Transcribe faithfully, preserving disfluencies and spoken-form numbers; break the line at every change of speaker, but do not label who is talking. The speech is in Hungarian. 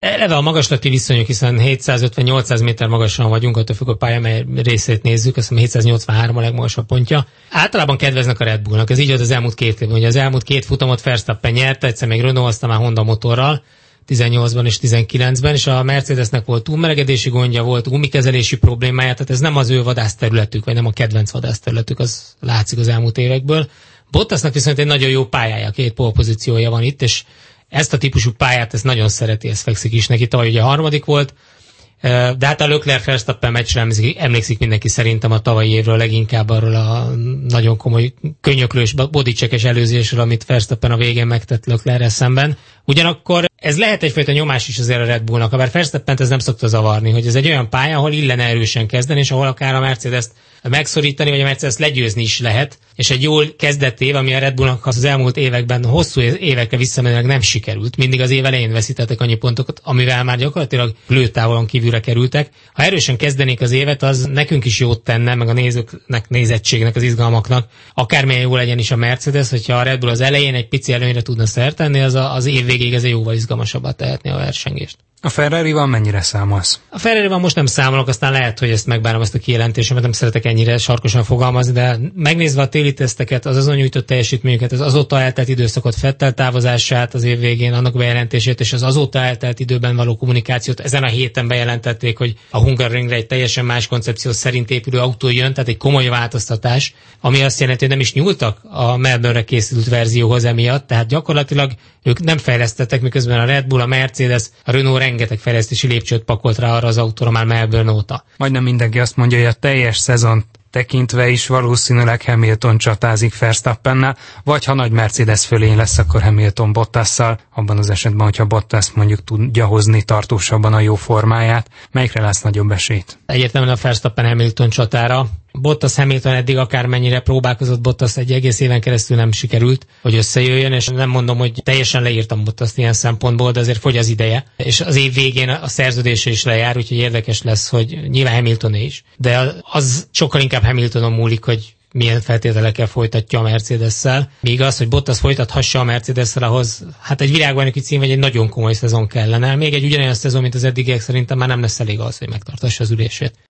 Eleve a magaslati viszonyok, hiszen hétszázötven-nyolcszáz méter magasan vagyunk, attól függ a pálya, mely részét nézzük, azt hiszem hétszáznyolcvanhárom a legmagasabb pontja. Általában kedveznek a Red Bullnak, ez így volt az elmúlt két évben. Ugye az elmúlt két futamot Verstappen nyerte, egyszer még Renault, aztán már Honda motorral, tizennyolcban és tizenkilencben, és a Mercedesnek volt túlmelegedési gondja, volt gumikezelési problémája, tehát ez nem az ő vadászterületük, vagy nem a kedvenc vadászterületük, az látszik az elmúlt évekből. Bottasnak viszont egy nagyon jó pályája, két pole pozíciója van itt, és ezt a típusú pályát ezt nagyon szereti, ez fekszik is neki. Tavaly ugye a harmadik volt, de hát a Leclerc-Verstappen meccsre emlékszik mindenki szerintem a tavalyi évről, leginkább arról a nagyon komoly könyöklős bodycheckes előzésről, amit Verstappen a végén megtett Leclerc-rel szemben. Ugyanakkor ez lehet egyfajta nyomás is azért a Red Bullnak, bár Verstappent ez nem szokta zavarni, hogy ez egy olyan pálya, ahol illene erősen kezdeni, és ahol akár a Mercedes-t megszorítani, vagy a Mercedes legyőzni is lehet, és egy jól kezdett év, ami a Red Bullnak az elmúlt években hosszú évekre visszamenőleg nem sikerült. Mindig az év elején veszítettek annyi pontokat, amivel már gyakorlatilag lőtávolon kívülre kerültek. Ha erősen kezdenék az évet, az nekünk is jót tenne, meg a nézőknek, nézettségnek, az izgalmaknak, akármilyen jó legyen is a Mercedes, hogyha a Red Bull az elején egy pici előnyre tudna szert tenni, az a, az év végéig ez jóval izgalmasabbá tehetné a versengést.
A Ferrarival mennyire számolsz?
A Ferrarival most nem számolok, aztán lehet, hogy ezt megbánom, ezt a kijelentésemet, nem szeretek ennyire sarkosan fogalmazni, de megnézve a téli teszteket, az azon nyújtott teljesítményüket, az azóta eltelt időszakot, Vettel távozását az év végén, annak bejelentését, és az azóta eltelt időben való kommunikációt, ezen a héten bejelentették, hogy a Hungaroringre egy teljesen más koncepció szerint épülő autó jön, tehát egy komoly változtatás, ami azt jelenti, hogy nem is nyúltak a Melbourne-re készült verzióhoz emiatt, tehát gyakorlatilag ők nem fejlesztettek, miközben a Red Bull, a Mercedes, a Renault rengeteg fejlesztési lépcsőt pakolt rá arra az autóra már Melbourne óta.
Majdnem mindenki azt mondja, hogy a teljes szezont tekintve is valószínűleg Hamilton csatázik Verstappennel, vagy ha nagy Mercedes fölény lesz, akkor Hamilton Bottasszal, abban az esetben, hogyha Bottas mondjuk tudja hozni tartósabban a jó formáját, melyikre lesz nagyobb esélyt?
Egyértelműen a Verstappen-Hamilton csatára. Bottas Hamilton eddig akármennyire próbálkozott, Bottas egy egész éven keresztül nem sikerült, hogy összejöjjön, és nem mondom, hogy teljesen leírtam Bottaszt ilyen szempontból, de azért fogy az ideje. És az év végén a szerződése is lejár, úgyhogy érdekes lesz, hogy nyilván Hamiltoné is. De az sokkal inkább Hamiltonon múlik, hogy milyen feltételekkel folytatja a Mercedes-szel. Míg az, hogy Bottas folytathassa a Mercedes-szel, ahhoz hát egy világbajnoki cím vagy egy nagyon komoly szezon kellene. Még egy ugyanolyan szezon, mint az eddigiek, szerintem már nem lesz elég az, hogy megtartassa az ülését.